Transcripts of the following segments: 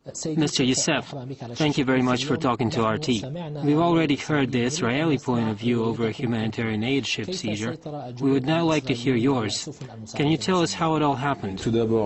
Mr. Youssef, thank you very much for talking to RT. We've already heard the Israeli point of view over a humanitarian aid ship seizure. We would now like to hear yours. Can you tell us how it all happened?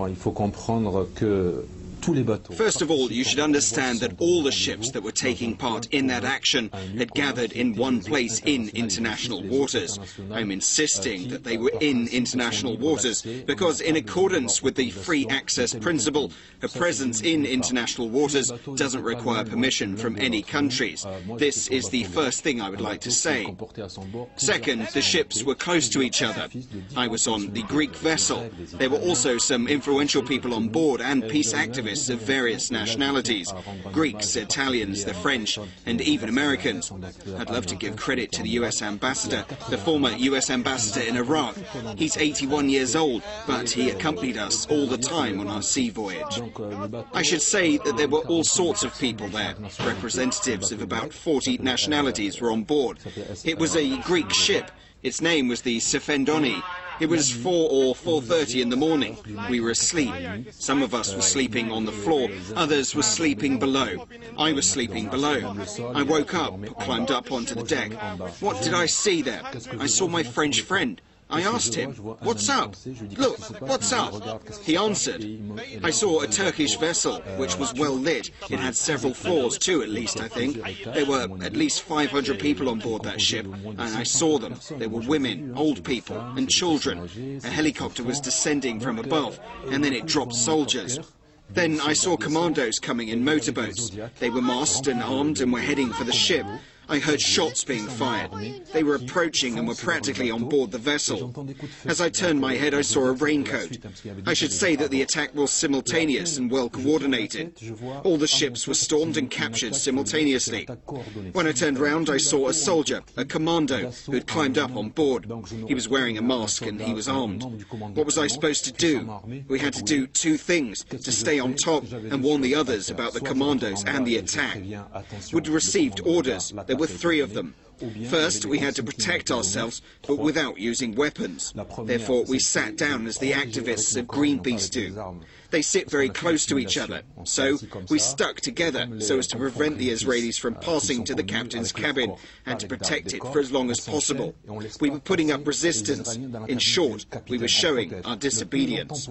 First of all, you should understand that all the ships that were taking part in that action had gathered in one place in international waters. I'm insisting that they were in international waters because, in accordance with the free access principle, a presence in international waters doesn't require permission from any countries. This is the first thing I would like to say. Second, the ships were close to each other. I was on the Greek vessel. There were also some influential people on board and peace activists of various nationalities, Greeks, Italians, the French, and even Americans. I'd love to give credit to the US ambassador, the former US ambassador in Iraq. He's 81 years old, but he accompanied us all the time on our sea voyage. I should say that there were all sorts of people there. Representatives of about 40 nationalities were on board. It was a Greek ship. Its name was the Sefendoni. It was 4 or 4:30 in the morning. We were asleep. Some of us were sleeping on the floor, others were sleeping below. I was sleeping below. I woke up, climbed up onto the deck. What did I see there? I saw my French friend. I asked him, "What's up? Look, what's up?" He answered. I saw a Turkish vessel, which was well lit. It had several floors, two at least, I think. There were at least 500 people on board that ship, and I saw them. There were women, old people, and children. A helicopter was descending from above, and then it dropped soldiers. Then I saw commandos coming in motorboats. They were masked and armed and were heading for the ship. I heard shots being fired. They were approaching and were practically on board the vessel. As I turned my head, I saw a raincoat. I should say that the attack was simultaneous and well coordinated. All the ships were stormed and captured simultaneously. When I turned round, I saw a soldier, a commando, who had climbed up on board. He was wearing a mask and he was armed. What was I supposed to do? We had to do two things: to stay on top and warn the others about the commandos and the attack. We'd received orders. There were 3 of them. First, we had to protect ourselves, but without using weapons. Therefore, we sat down as the activists of Greenpeace do. They sit very close to each other, so we stuck together so as to prevent the Israelis from passing to the captain's cabin and to protect it for as long as possible. We were putting up resistance. In short, we were showing our disobedience.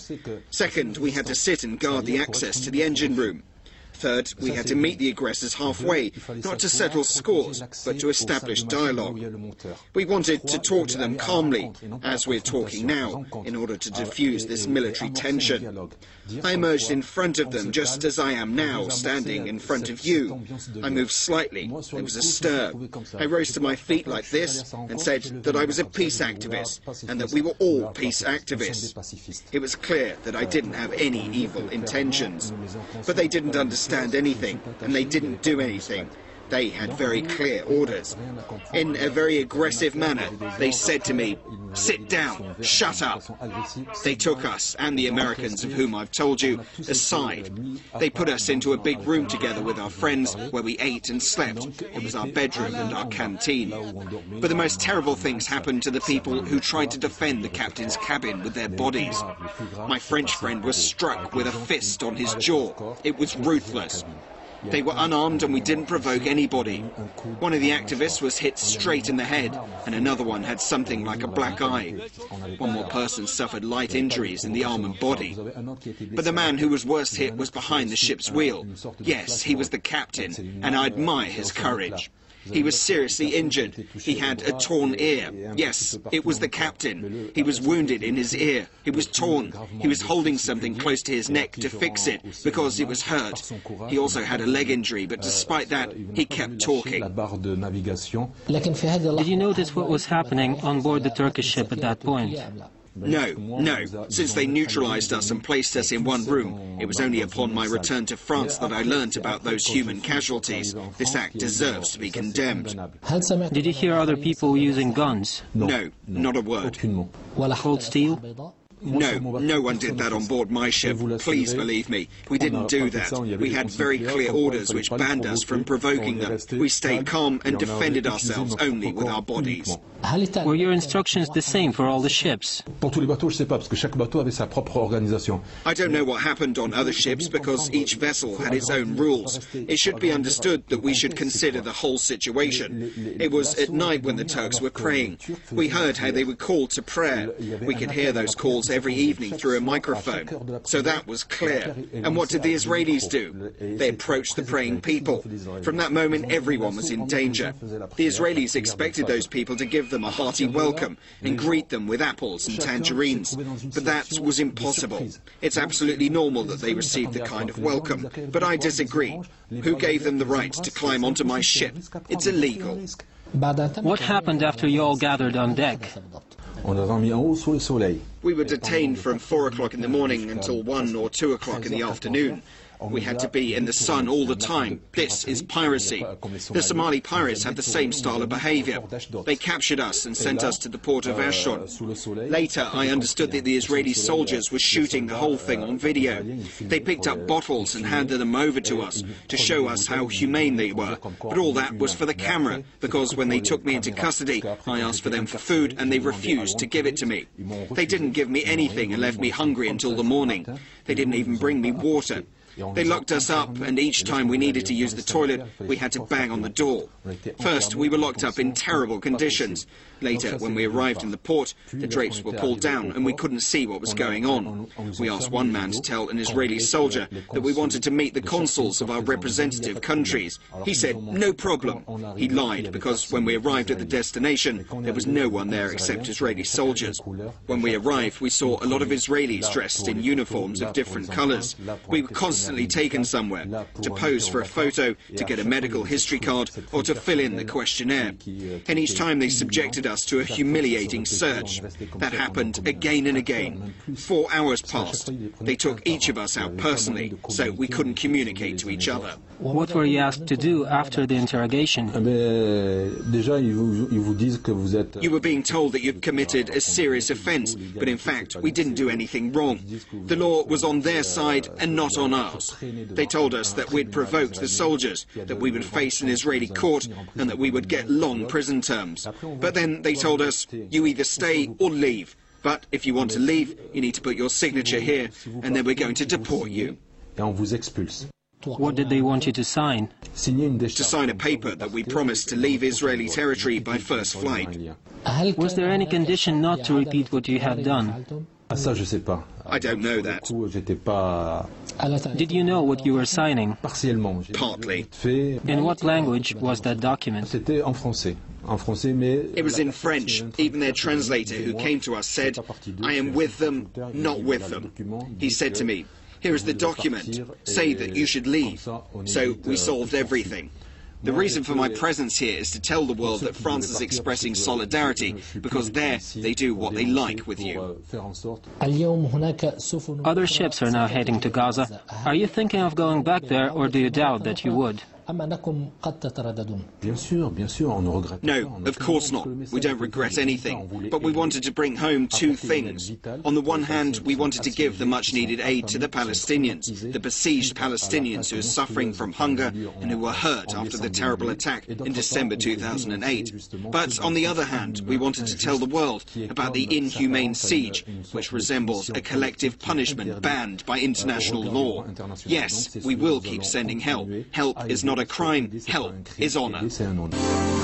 Second, we had to sit and guard the access to the engine room. Third, we had to meet the aggressors halfway, not to settle scores, but to establish dialogue. We wanted to talk to them calmly, as we're talking now, in order to diffuse this military tension. I emerged in front of them, just as I am now, standing in front of you. I moved slightly. There was a stir. I rose to my feet like this and said that I was a peace activist, and that we were all peace activists. It was clear that I didn't have any evil intentions. But they didn't understand anything, and they didn't do anything. They had very clear orders. In a very aggressive manner, they said to me, "Sit down, shut up." They took us, and the Americans of whom I've told you, aside. They put us into a big room together with our friends, where we ate and slept. It was our bedroom and our canteen. But the most terrible things happened to the people who tried to defend the captain's cabin with their bodies. My French friend was struck with a fist on his jaw. It was ruthless. They were unarmed and we didn't provoke anybody. One of the activists was hit straight in the head, and another one had something like a black eye. One more person suffered light injuries in the arm and body. But the man who was worst hit was behind the ship's wheel. Yes, he was the captain, and I admire his courage. He was seriously injured. He had a torn ear. Yes, it was the captain. He was wounded in his ear. It was torn. He was holding something close to his neck to fix it because it was hurt. He also had a leg injury, but despite that, he kept talking. Did you notice what was happening on board the Turkish ship at that point? No. Since they neutralized us and placed us in one room, it was only upon my return to France that I learnt about those human casualties. This act deserves to be condemned. Did you hear other people using guns? No, not a word. Cold steel? No one did that on board my ship. Please believe me. We didn't do that. We had very clear orders which banned us from provoking them. We stayed calm and defended ourselves only with our bodies. Were your instructions the same for all the ships? Pour tous les bateaux, je sais pas, parce que chaque bateau avait sa propre organisation. I don't know what happened on other ships because each vessel had its own rules. It should be understood that we should consider the whole situation. It was at night when the Turks were praying. We heard how they were called to prayer. We could hear those calls every evening through a microphone. So that was clear. And what did the Israelis do? They approached the praying people. From that moment, everyone was in danger. The Israelis expected those people to give them a hearty welcome and greet them with apples and tangerines. But that was impossible. It's absolutely normal that they received the kind of welcome. But I disagree. Who gave them the right to climb onto my ship? It's illegal. What happened after you all gathered on deck? We were detained from 4 o'clock in the morning until 1 or 2 o'clock in the afternoon. We had to be in the sun all the time. This is piracy. The Somali pirates had the same style of behavior. They captured us and sent us to the port of Ashon. Later, I understood that the Israeli soldiers were shooting the whole thing on video. They picked up bottles and handed them over to us to show us how humane they were. But all that was for the camera, because when they took me into custody, I asked for them for food and they refused to give it to me. They didn't give me anything and left me hungry until the morning. They didn't even bring me water. They locked us up, and each time we needed to use the toilet, we had to bang on the door. First, we were locked up in terrible conditions. Later, when we arrived in the port, the drapes were pulled down and we couldn't see what was going on. We asked one man to tell an Israeli soldier that we wanted to meet the consuls of our representative countries. He said, no problem. He lied, because when we arrived at the destination, there was no one there except Israeli soldiers. When we arrived, we saw a lot of Israelis dressed in uniforms of different colors. We were constantly taken somewhere, to pose for a photo, to get a medical history card, or to fill in the questionnaire. And each time they subjected us to a humiliating search. That happened again and again. 4 hours passed. They took each of us out personally, so we couldn't communicate to each other. What were you asked to do after the interrogation? You were being told that you'd committed a serious offence, but in fact, we didn't do anything wrong. The law was on their side and not on ours. They told us that we'd provoked the soldiers, that we would face an Israeli court, and that we would get long prison terms. But then they told us, you either stay or leave. But if you want to leave, you need to put your signature here, and then we're going to deport you. What did they want you to sign? To sign a paper that we promised to leave Israeli territory by first flight. Was there any condition not to repeat what you had done? I don't know that. Did you know what you were signing? Partly. In what language was that document? It was in French. Even their translator who came to us said, I am with them, not with them. He said to me, here is the document. Say that you should leave. So we solved everything. The reason for my presence here is to tell the world that France is expressing solidarity, because there they do what they like with you. Other ships are now heading to Gaza. Are you thinking of going back there, or do you doubt that you would? No, of course not. We don't regret anything. But we wanted to bring home two things. On the one hand, we wanted to give the much-needed aid to the Palestinians, the besieged Palestinians who are suffering from hunger and who were hurt after the terrible attack in December 2008. But on the other hand, we wanted to tell the world about the inhumane siege, which resembles a collective punishment banned by international law. Yes, we will keep sending help. Help is not a crime. Help is honor.